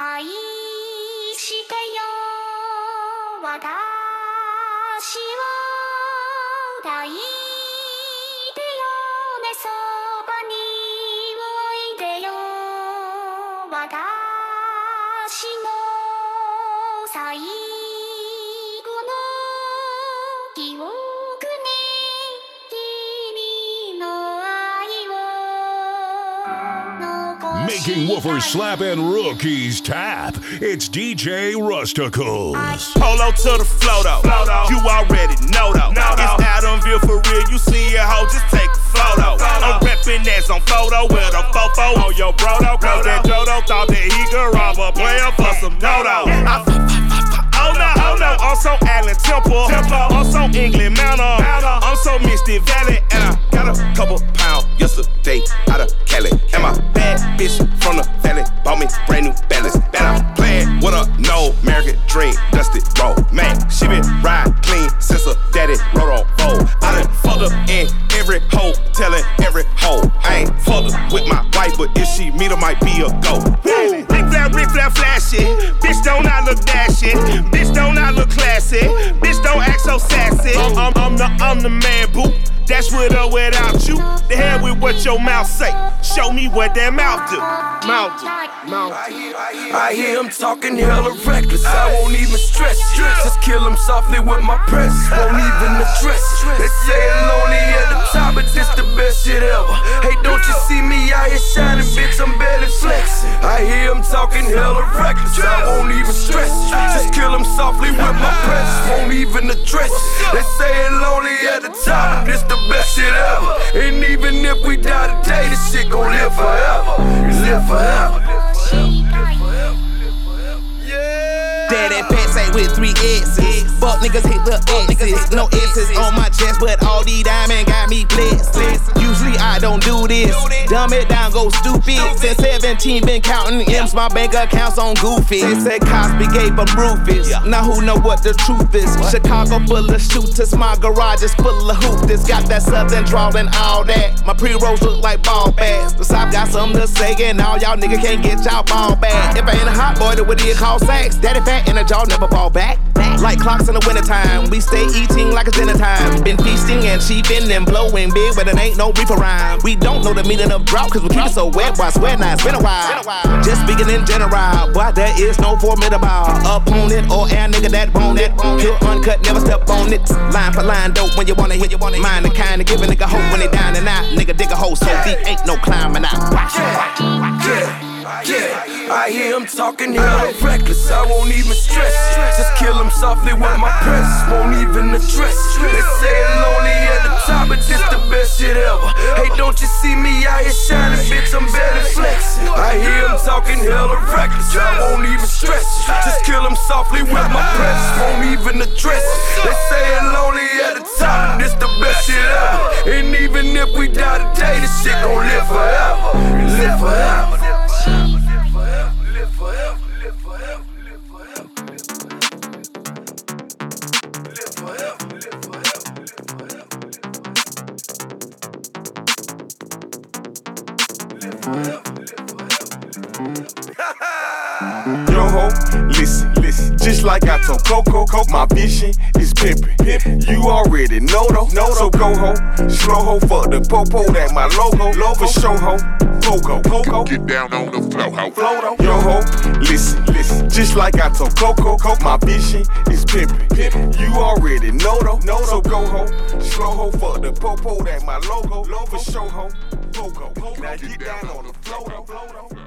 愛してよ私を抱いてよねそばにおいでよ私の最後の記憶に君の愛を Making woofers slap and rookies tap. It's DJ Rusticles. Polo to the flow though. You already know though. It's Adamville for real. You see a hoe, just take a photo. I'm reppin' as on photo with a fofo on your brodo. Cause that Jodo thought that he could rob a player for some dodo. Oh no, I'm so Allen Temple. I'm so England Mountain. I'm so Misty Valley. And I got a couple pounds yesterday out of Cali. And my bad bitch from the valley bought me brand new balance. And I'm playing with a no American dream, dusty roll. Man, she been riding clean since her daddy rode on fold. I done fucked up in every hoe, telling every hoe. I ain't fucked up with my wife, but if she meet her, might be a go. Rick flat flashy. Bitch don't I look dashing. Bitch don't I look classy. Bitch don't act so sassy. I'm the man, boo. That's with or without you. The hell with what your mouth say. Show me what that mouth do. Mouth do. I hear him talking hella reckless. I won't even stress it. Just kill him softly with my press. Won't even address it. They say it's lonely at the top, but this the best shit ever. Hey, don't you see me out here shining, bitch? I'm barely flexing. I hear him talking hella reckless. I won't even stress it. Just kill him softly with my press. Won't even address it. They say it's lonely at the top, this the best shit ever. And even if we die today, this shit gon' live forever. Live forever. Daddy pants ain't with 3 X's. Fuck niggas hit the X's. No X's on my chest, but all these diamonds got me blessed. Usually I don't do this. Dumb it down, go stupid. Since 17, been counting M's, my bank account's on Goofy. They said Cosby gave them Rufus. Now who know what the truth is? Chicago full of shooters, my garage is full of hoopers. Got that southern drawl and all that. My pre-rolls look like ball bags. The South got something to say, and all y'all niggas can't get y'all ball back. If I ain't a hot boy, then what do you call sex? Daddy fat and a jaw never fall back. Like clocks in the wintertime, we stay eating like it's dinner time. Been feasting and cheaping and blowing big, but it ain't no reaper rhyme. We don't know the meaning of drought, cause we keep it so wet, boy, I swear now it's been a while. Just speaking in general, boy, there is no formidable opponent or air nigga that want it. Pure uncut, never step on it. Line for line, dope when you wanna hit. Mind the kind of give a nigga hope when they down and out. Nigga dig a hole so deep, ain't no climbing out. Yeah, I hear him talking hella reckless. I won't even stress it. Just kill him softly with my press. Won't even address it. They say it's lonely at the top, but this the best shit ever. Hey, don't you see me out here shining, bitch? I'm barely flexing. I hear him talking hella reckless. I won't even stress it. Just kill him softly with my press. Won't even address it. They say it's lonely at the top, but this the best shit ever. And even if we die today, this shit gon' live forever. Live forever. Yo ho, listen, just like I told Coco, my vision is pimpin'. You already know though, so go ho, slow ho, fuck the popo, that my logo, for show ho, Poco, Get down on the flow, ho. Yo ho, listen, just like I told Coco, my vision is pimpin'. You already know though, so go ho, slow ho, fuck the popo, that my logo, for show ho, Poco. Now get down on the flow though.